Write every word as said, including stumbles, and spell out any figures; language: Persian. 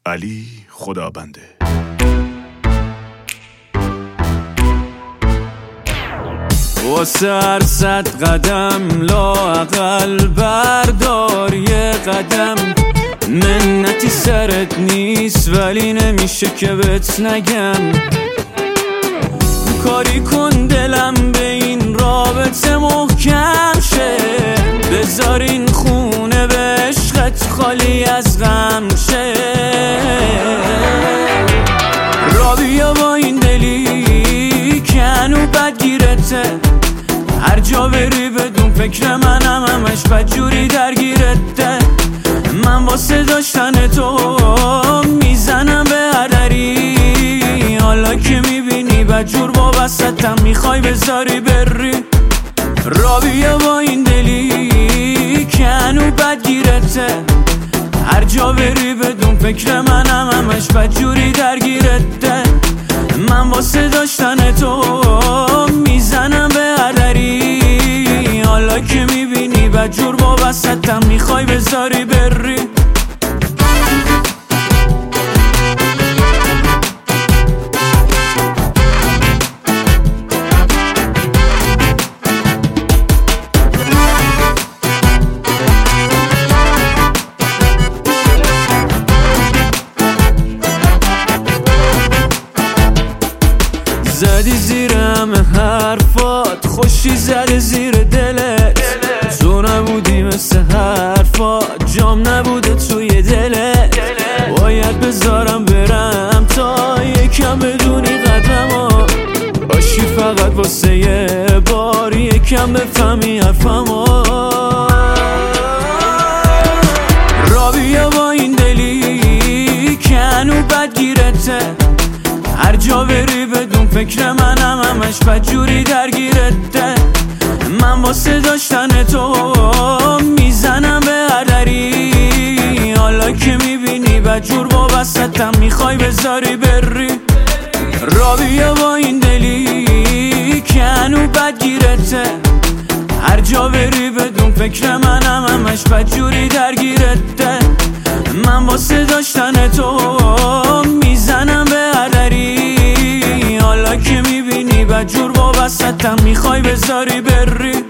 علی خدابنده. واسه هر صد قدم لااقل بردار یه قدم. منتی سرت نیست ولی نمیشه که بهت نگم. کاری کن دلم به این رابطه محکم شه. بذار این خونه به عشقت خالی از غم شه. را بیا با این دلی که هنو بد گیرته. هر جا بری بدون فکر منم همش بدجوری درگیرته. من واسه داشتن تو میزنم به هر دری. حالا که میبینی بدجور وابستم میخوای بذاری بری. را بیا با این دلی که هنو بد گیرته. هر جا بری بدون فکر منم همش بدجوری درگیرته. من واسه داشتن تو میزنم به هر دری. حالا که میبینی بدجور وابستم میخوای بذاری بری. زدی زیر همه حرفات، خوشی زده زیر دلت. تو نبودی مثل حرفات، جام نبوده توی دلت. باید بذارم برم تا یکم بدونی قدرمو. باشی فقط واسه یه بار یکم بفهمی حرفمو. را بیا با این دلی که هنو بد گیرته. هر جا بری بدون فکر منم همش بدجوری درگیرته. من واسه داشتن تو میزنم به هر دری. حالا که میبینی بدجور وابستم میخوای بذاری بری. را بیا با این دلی که هنو بد گیرته. هر جا بری بدون فکر منم همش بدجوری درگیرته. من واسه داشتن تو میزنم به هر دری. حالا که میبینی بدجور وابستم میخوای بذاری بری.